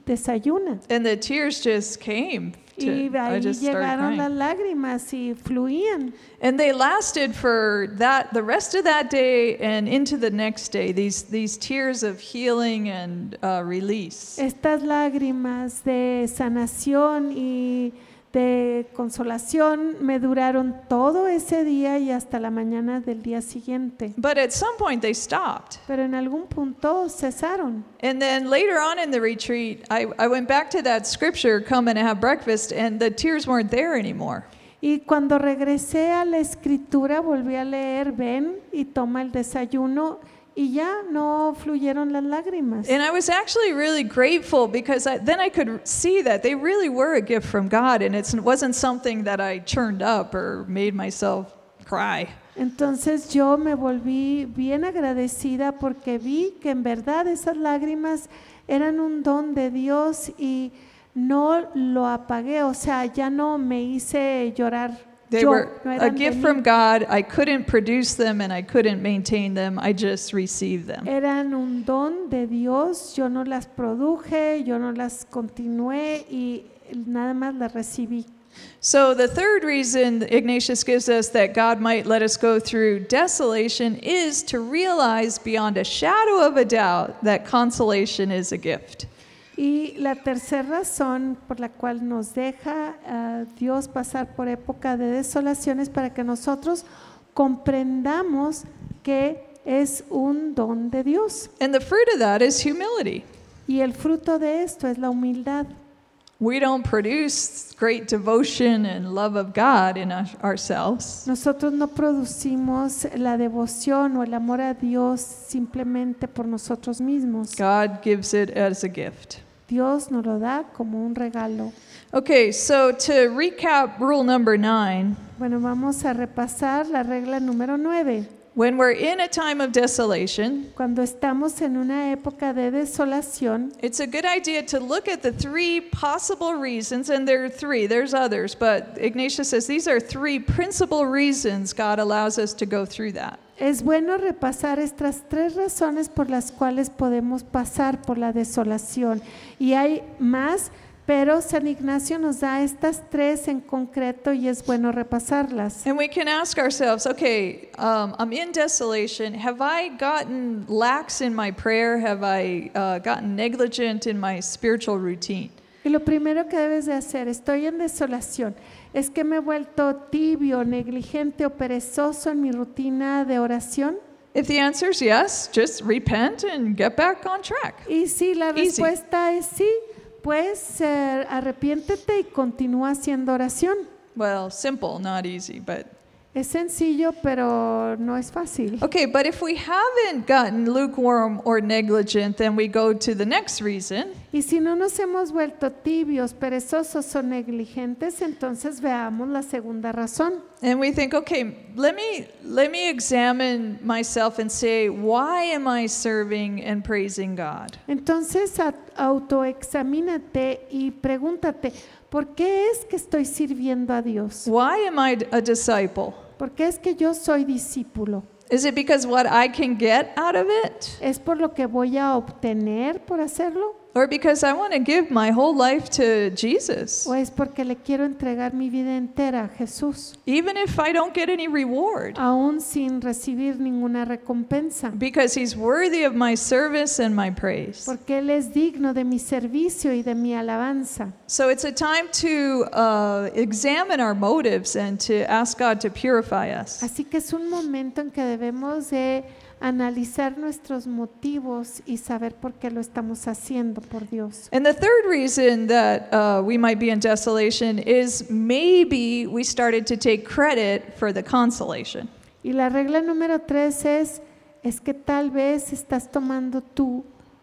[SPEAKER 2] desayuna.
[SPEAKER 1] And the tears just came.
[SPEAKER 2] Y
[SPEAKER 1] I
[SPEAKER 2] ahí
[SPEAKER 1] just started
[SPEAKER 2] llegaron las
[SPEAKER 1] crying.
[SPEAKER 2] lágrimas y fluían.
[SPEAKER 1] And they lasted for the rest of that day and into the next day, these tears of healing and release.
[SPEAKER 2] Estas lágrimas de sanación y de consolación me duraron todo ese día y hasta la mañana del día siguiente.
[SPEAKER 1] But at some point they stopped.
[SPEAKER 2] Pero en algún punto cesaron.
[SPEAKER 1] And then later on in the retreat, I went back to that scripture, come and have breakfast, and the tears weren't there anymore.
[SPEAKER 2] Y cuando regresé a la escritura volví a leer, ven y toma el desayuno, y ya no fluyeron las lágrimas.
[SPEAKER 1] And I was actually really grateful because then I could see that they really were a gift from God, and it wasn't something that I churned up or made myself cry.
[SPEAKER 2] Entonces yo me volví bien agradecida porque vi que en verdad esas lágrimas eran un don de Dios y no lo apagué, o sea, ya no me hice llorar.
[SPEAKER 1] They
[SPEAKER 2] Yo,
[SPEAKER 1] were
[SPEAKER 2] no
[SPEAKER 1] a
[SPEAKER 2] eran de
[SPEAKER 1] gift
[SPEAKER 2] mí.
[SPEAKER 1] from God. I couldn't produce them and I couldn't maintain them. I just received them.
[SPEAKER 2] Eran un don de Dios, yo no las produje, yo no las continué y nada más las recibí.
[SPEAKER 1] So the third reason Ignatius gives us that God might let us go through desolation is to realize beyond a shadow of a doubt that consolation is a gift.
[SPEAKER 2] Y la tercera razón por la cual nos deja Dios pasar por época de desolaciones para que nosotros comprendamos que es un don de Dios.
[SPEAKER 1] And the fruit of that is humility.
[SPEAKER 2] Y el fruto de esto es la humildad.
[SPEAKER 1] We don't produce great devotion and love of God in ourselves.
[SPEAKER 2] Nosotros no producimos la devoción o el amor a Dios simplemente por nosotros mismos.
[SPEAKER 1] God gives it as a gift.
[SPEAKER 2] Dios nos lo da como un regalo.
[SPEAKER 1] Okay, so to recap rule number 9,
[SPEAKER 2] Bueno, vamos a repasar la regla número 9.
[SPEAKER 1] when we're in a time of desolation,
[SPEAKER 2] Cuando estamos en una época de desolación,
[SPEAKER 1] it's a good idea to look at the 3 possible reasons, and there are 3, there's others, but Ignatius says these are 3 principal reasons God allows us to go through that.
[SPEAKER 2] es bueno repasar estas 3 razones por las cuales podemos pasar por la desolación. Y hay más, pero San Ignacio nos da estas 3 en concreto y es bueno repasarlas.
[SPEAKER 1] And we can ask ourselves, okay, I'm in desolation. Have I gotten lax in my prayer? Have I gotten negligent in my spiritual routine?
[SPEAKER 2] Y lo primero que debes de hacer, estoy en desolación, es que me he vuelto tibio, negligente o perezoso en mi rutina de oración.
[SPEAKER 1] If the answer is yes, just repent and get back on track.
[SPEAKER 2] Y si la
[SPEAKER 1] Easy.
[SPEAKER 2] respuesta es sí, pues arrepiéntete y continúa haciendo oración.
[SPEAKER 1] Well, simple, not easy, but
[SPEAKER 2] Es sencillo, pero no es fácil.
[SPEAKER 1] okay, but if we haven't gotten lukewarm or negligent, then we go to the next reason.
[SPEAKER 2] Y si no nos hemos vuelto tibios, perezosos o negligentes, entonces veamos la segunda razón.
[SPEAKER 1] And we think, okay, let me examine myself and say, why am I serving and praising God?
[SPEAKER 2] Entonces autoexamínate y pregúntate, ¿por qué es que estoy sirviendo a Dios?
[SPEAKER 1] Why am I a disciple?
[SPEAKER 2] ¿Por qué es que yo soy discípulo?
[SPEAKER 1] Is it because what I can get out of it?
[SPEAKER 2] ¿Es por lo que voy a obtener por hacerlo?
[SPEAKER 1] Or because I want to give my whole life to Jesus?
[SPEAKER 2] ¿O es porque le quiero entregar mi vida entera a Jesús,
[SPEAKER 1] Even if I don't get any reward?
[SPEAKER 2] aún sin recibir ninguna recompensa?
[SPEAKER 1] Because he's worthy of my service and my praise.
[SPEAKER 2] Porque Él es digno de mi servicio y de mi alabanza.
[SPEAKER 1] So it's a time to examine our motives and to ask God to purify us.
[SPEAKER 2] Así que es un momento en que debemos de analizar nuestros motivos y saber por qué lo estamos haciendo por Dios.
[SPEAKER 1] And the third reason that we might be in desolation is maybe we started to take credit for the consolation.
[SPEAKER 2] Y la regla número 3 es que tal vez estás tomando tú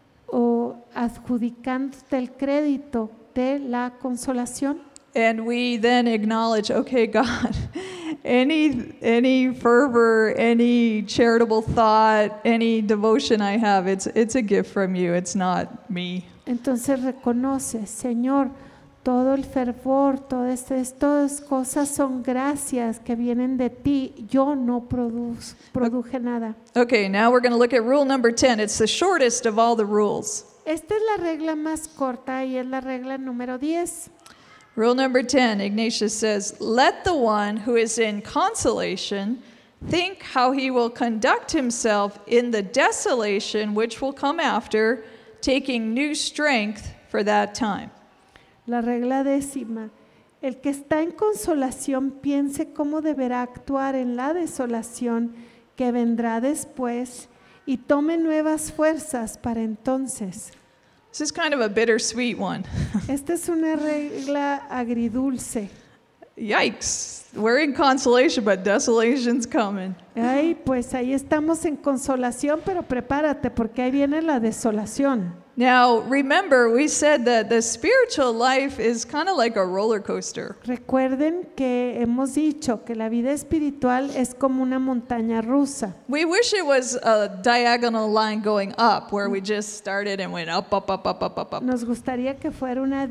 [SPEAKER 2] o adjudicándote el crédito de la consolación.
[SPEAKER 1] And we then acknowledge, okay, God, any fervor, any charitable thought, any devotion I have, it's a gift from you. It's not me.
[SPEAKER 2] Entonces reconoce, Señor, todo el fervor, todas estas cosas son gracias que vienen de ti. Yo no produje nada.
[SPEAKER 1] Okay, now we're going to look at rule number 10. It's the shortest of all the rules.
[SPEAKER 2] Esta es la regla más corta y es la regla número 10.
[SPEAKER 1] Rule number 10, Ignatius says, let the one who is in consolation think how he will conduct himself in the desolation which will come after, taking new strength for that time.
[SPEAKER 2] La regla 10. El que está en consolación piense cómo deberá actuar en la desolación que vendrá después y tome nuevas fuerzas para entonces.
[SPEAKER 1] This is kind of a bittersweet one.
[SPEAKER 2] Esta es una regla agridulce.
[SPEAKER 1] Yikes, we're in consolation, but desolation's coming.
[SPEAKER 2] Ay, pues ahí estamos en consolación, pero prepárate porque ahí viene la desolación.
[SPEAKER 1] Now, remember, we said that the spiritual life is kind of like a roller coaster.
[SPEAKER 2] Recuerden que hemos dicho que la vida espiritual es como una montaña rusa.
[SPEAKER 1] We wish it was a diagonal line going up, where we just started and went up, up, up, up, up, up, up.
[SPEAKER 2] Nos gustaría que fuera una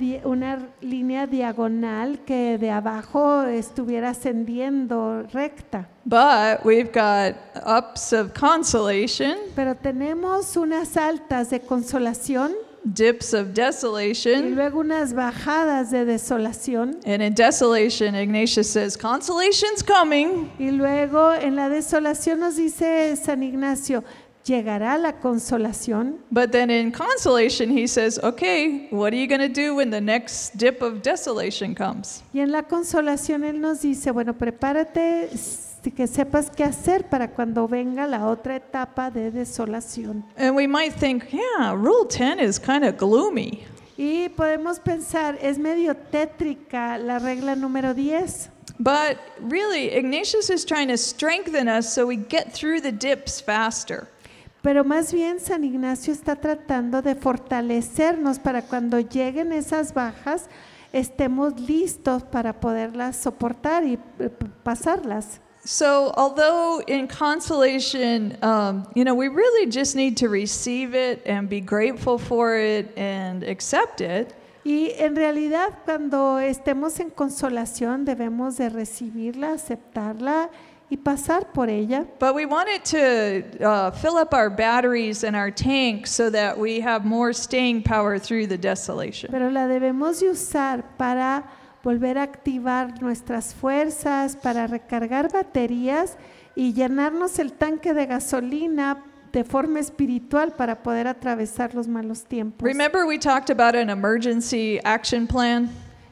[SPEAKER 2] línea diagonal que de abajo estuviera ascendiendo recta.
[SPEAKER 1] But we've got ups of consolation,
[SPEAKER 2] Pero tenemos unas altas de consolación
[SPEAKER 1] dips of
[SPEAKER 2] y
[SPEAKER 1] desolation,
[SPEAKER 2] luego unas bajadas de desolación.
[SPEAKER 1] and in desolation, Ignatius says, consolation's coming,
[SPEAKER 2] Y luego en la desolación nos dice San Ignacio, llegará la consolación.
[SPEAKER 1] but then in consolation, he says, okay, what are you going to do when the next dip of desolation comes?
[SPEAKER 2] Y en la consolación Él nos dice, bueno, prepárate que sepas qué hacer para cuando venga la otra etapa de desolación.
[SPEAKER 1] And we might think, yeah, Rule 10 is kind of gloomy.
[SPEAKER 2] Y podemos pensar, es medio tétrica la regla número 10.
[SPEAKER 1] But really, Ignatius is trying to strengthen us so we get through the dips faster.
[SPEAKER 2] Pero más bien San Ignacio está tratando de fortalecernos para cuando lleguen esas bajas, estemos listos para poderlas soportar y pasarlas.
[SPEAKER 1] So, although in consolation, we really just need to receive it and be grateful for it and accept it.
[SPEAKER 2] Y en realidad cuando estemos en consolación debemos de recibirla, aceptarla y pasar por ella.
[SPEAKER 1] But we want it to fill up our batteries and our tank so that we have more staying power through the desolation.
[SPEAKER 2] Pero la debemos de usar para volver a activar nuestras fuerzas, para recargar baterías y llenarnos el tanque de gasolina de forma espiritual para poder atravesar los malos tiempos.
[SPEAKER 1] Remember, we talked about an emergency action plan?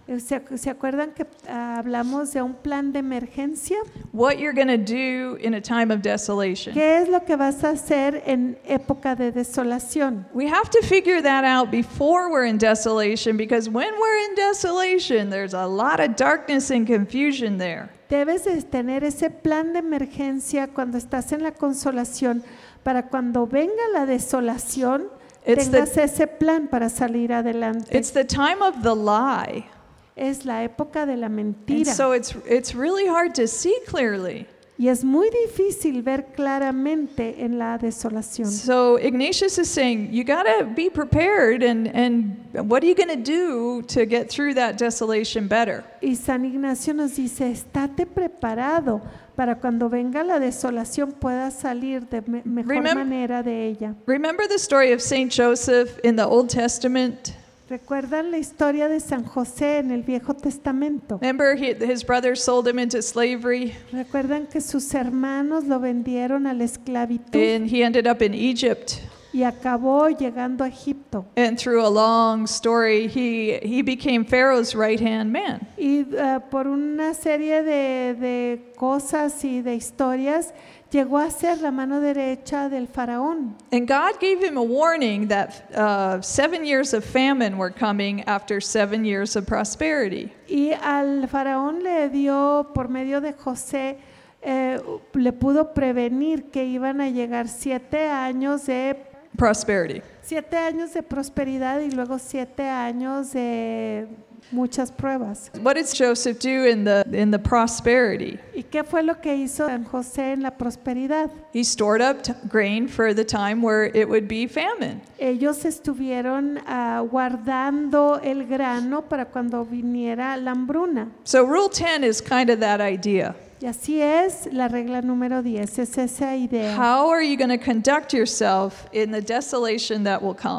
[SPEAKER 2] ¿Se acuerdan que hablamos de un plan de emergencia?
[SPEAKER 1] What you're going to do in a time of desolation.
[SPEAKER 2] ¿Qué es lo que vas a hacer en época de desolación?
[SPEAKER 1] We have to figure that out before we're in desolation, because when we're in desolation, there's a lot of darkness and confusion there.
[SPEAKER 2] Debes de tener ese plan de emergencia cuando estás en la consolación, para cuando venga la desolación, tengas ese plan para salir adelante.
[SPEAKER 1] It's the time of the lie.
[SPEAKER 2] Es la época de la
[SPEAKER 1] And
[SPEAKER 2] mentira.
[SPEAKER 1] so it's really hard to see clearly.
[SPEAKER 2] Y es muy difícil ver claramente en la desolación.
[SPEAKER 1] So Ignatius is saying, you got to be prepared, and what are you going to do to get through that desolation better?
[SPEAKER 2] Y San Ignacio nos dice, estate preparado para cuando venga la desolación puedas salir de mejor manera de ella.
[SPEAKER 1] Remember the story of Saint Joseph in the Old Testament?
[SPEAKER 2] ¿Recuerdan la historia de San José en el Viejo Testamento?
[SPEAKER 1] Remember his brothers sold him into slavery,
[SPEAKER 2] ¿Recuerdan que sus hermanos lo vendieron a la esclavitud
[SPEAKER 1] and he ended up in Egypt?
[SPEAKER 2] y acabó llegando a Egipto?
[SPEAKER 1] And through a long story, he became Pharaoh's right-hand man.
[SPEAKER 2] Y por una serie de cosas y de historias, llegó a ser la mano derecha del faraón.
[SPEAKER 1] And God gave him a warning that 7 years of famine were coming after 7 years of prosperity.
[SPEAKER 2] Y al faraón le dio, por medio de José, le pudo prevenir que iban a llegar 7 años de
[SPEAKER 1] Prosperity.
[SPEAKER 2] 7 años de prosperidad y luego 7 años de muchas pruebas.
[SPEAKER 1] What did Joseph do in the prosperity?
[SPEAKER 2] ¿Y qué fue lo que hizo San José en la prosperidad?
[SPEAKER 1] He stored up grain for the time where it would be famine.
[SPEAKER 2] Ellos estuvieron guardando el grano para cuando viniera la hambruna.
[SPEAKER 1] So Rule 10 is kind of that idea.
[SPEAKER 2] Y así es la regla número 10, es esa idea.
[SPEAKER 1] How are you going to conduct yourself in the desolation that will come?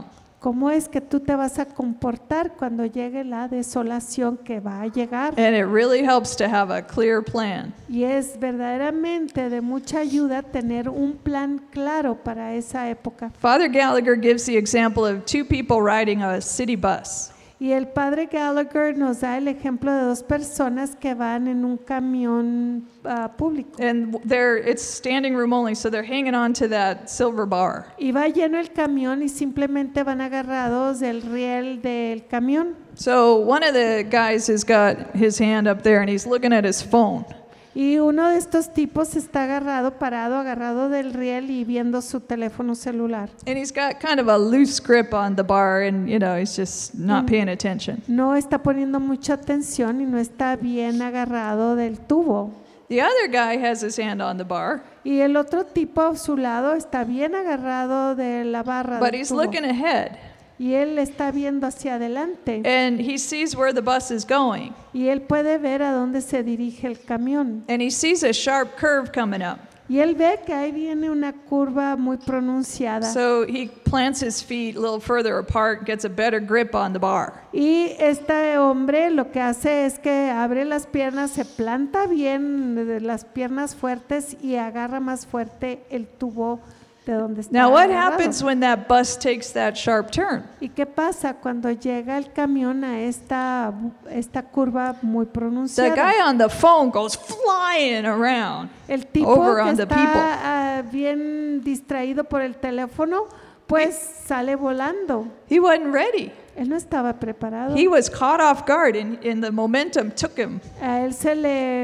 [SPEAKER 2] cómo es que tú te vas a comportar cuando llegue la desolación que va a llegar.
[SPEAKER 1] And it really helps to have a clear plan.
[SPEAKER 2] Y es verdaderamente de mucha ayuda tener un plan claro para esa época.
[SPEAKER 1] Father Gallagher gives the example of two people riding a city bus.
[SPEAKER 2] Y el padre Gallagher nos da el ejemplo de dos personas que van en un camión público.
[SPEAKER 1] And it's standing room only, so they're hanging on to that silver bar.
[SPEAKER 2] Y va lleno el camión y simplemente van agarrados del riel del camión.
[SPEAKER 1] So one of the guys has got his hand up there and he's looking at his phone.
[SPEAKER 2] Y uno de estos tipos está agarrado del riel y viendo su teléfono celular.
[SPEAKER 1] And he's got kind of a loose grip on the bar and, he's just not paying attention.
[SPEAKER 2] No está poniendo mucha atención y no está bien agarrado del tubo.
[SPEAKER 1] The other guy has his hand on the bar,
[SPEAKER 2] Y el otro tipo a su lado está bien agarrado de la barra
[SPEAKER 1] but
[SPEAKER 2] del
[SPEAKER 1] he's
[SPEAKER 2] tubo.
[SPEAKER 1] looking ahead.
[SPEAKER 2] Y él está viendo hacia adelante.
[SPEAKER 1] And he sees where the bus is going.
[SPEAKER 2] Y él puede ver a dónde se dirige el camión.
[SPEAKER 1] And he sees a sharp curve coming up.
[SPEAKER 2] Y él ve que ahí viene una curva muy pronunciada.
[SPEAKER 1] So he plants his feet a little further apart, gets a better grip on the bar.
[SPEAKER 2] Y este hombre lo que hace es que abre las piernas, se planta bien de las piernas fuertes y agarra más fuerte el tubo de donde está
[SPEAKER 1] Now, what
[SPEAKER 2] agarrado.
[SPEAKER 1] happens when that bus takes that sharp turn?
[SPEAKER 2] ¿Y qué pasa cuando llega el camión a esta curva muy
[SPEAKER 1] The
[SPEAKER 2] pronunciada?
[SPEAKER 1] guy on the phone goes flying around.
[SPEAKER 2] El tipo
[SPEAKER 1] over
[SPEAKER 2] que
[SPEAKER 1] on the people.
[SPEAKER 2] está bien distraído por el teléfono, pues sale volando.
[SPEAKER 1] He wasn't ready.
[SPEAKER 2] Él no estaba preparado.
[SPEAKER 1] He was caught off guard, and the momentum took him.
[SPEAKER 2] A él se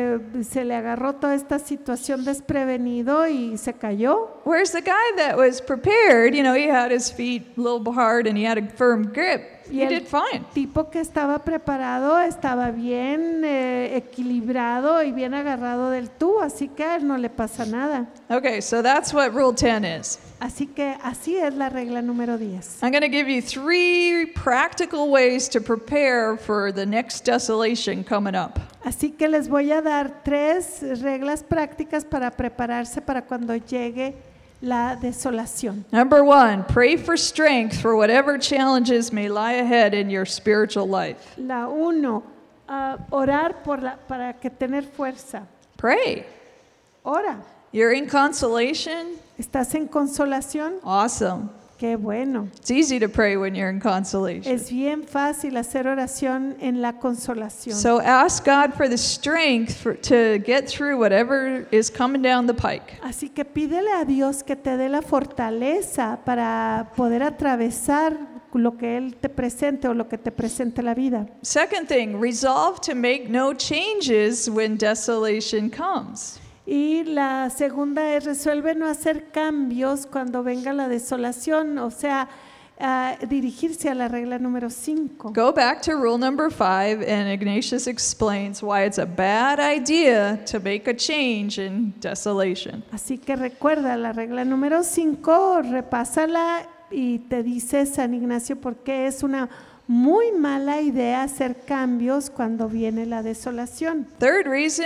[SPEAKER 2] le agarró toda esta situación desprevenido y se cayó.
[SPEAKER 1] Whereas the guy that was prepared, he had his feet a little hard and he had a firm grip.
[SPEAKER 2] Y
[SPEAKER 1] He
[SPEAKER 2] el
[SPEAKER 1] did fine.
[SPEAKER 2] tipo que estaba preparado estaba bien equilibrado y bien agarrado del tubo, así que a él no le pasa nada.
[SPEAKER 1] Okay, so that's what Rule 10 is.
[SPEAKER 2] Así que así es la regla número 10.
[SPEAKER 1] I'm going to give you 3 practical ways to prepare for the next desolation coming up.
[SPEAKER 2] Así que les voy a dar 3 reglas prácticas para prepararse para cuando llegue la desolación.
[SPEAKER 1] Number 1, pray for strength for whatever challenges may lie ahead in your spiritual life.
[SPEAKER 2] La 1, orar para que tener fuerza.
[SPEAKER 1] Pray.
[SPEAKER 2] Ora.
[SPEAKER 1] You're in consolation?
[SPEAKER 2] ¿Estás en consolación?
[SPEAKER 1] Awesome.
[SPEAKER 2] Qué bueno.
[SPEAKER 1] It's easy to pray when you're in consolation.
[SPEAKER 2] Es bien fácil hacer oración en la consolación.
[SPEAKER 1] So ask God for the strength to get through whatever is coming down the pike.
[SPEAKER 2] Así que pídele a Dios que te dé la fortaleza para poder atravesar lo que Él te presente o lo que te presente la vida.
[SPEAKER 1] Second thing, resolve to make no changes when desolation comes.
[SPEAKER 2] Y la segunda es resuelve no hacer cambios cuando venga la desolación, o sea, dirigirse a la regla número 5.
[SPEAKER 1] Go back to rule number 5, and Ignatius explains why it's a bad idea to make a change in desolation.
[SPEAKER 2] Así que recuerda la regla número 5, repásala y te dice San Ignacio por qué es una muy mala idea hacer cambios cuando viene la desolación.
[SPEAKER 1] Third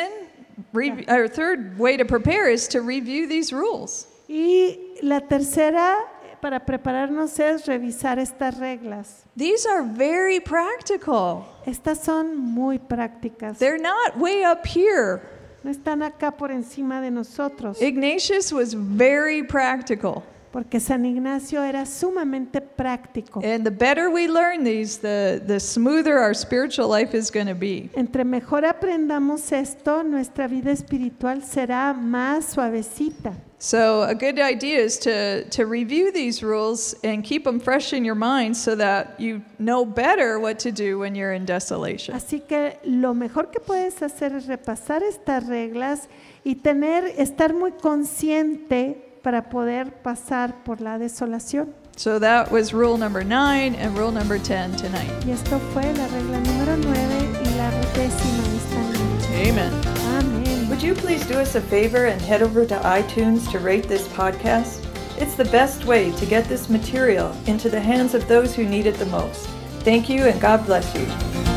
[SPEAKER 1] way to prepare is to review these rules.
[SPEAKER 2] Y la tercera para prepararnos es revisar estas reglas.
[SPEAKER 1] These are very practical.
[SPEAKER 2] Estas son muy prácticas.
[SPEAKER 1] They're not way up here.
[SPEAKER 2] No están acá por encima de nosotros.
[SPEAKER 1] Ignatius was very practical.
[SPEAKER 2] Porque San Ignacio era sumamente práctico.
[SPEAKER 1] And the better we learn these, the smoother our spiritual life is going to be.
[SPEAKER 2] Entre mejor aprendamos esto, nuestra vida espiritual será más suavecita.
[SPEAKER 1] So a good idea is to review these rules and keep them fresh in your mind so that you know better what to do when you're in desolation.
[SPEAKER 2] Así que lo mejor que puedes hacer es repasar estas reglas y estar muy consciente para poder pasar por la desolación.
[SPEAKER 1] So that was rule number 9 and rule number 10 tonight.
[SPEAKER 2] Y esto fue la regla número 9 y la 10ª esta noche.
[SPEAKER 1] Amen.
[SPEAKER 2] Amén.
[SPEAKER 1] Would you please do us a favor and head over to iTunes to rate this podcast? It's the best way to get this material into the hands of those who need it the most. Thank you and God bless you.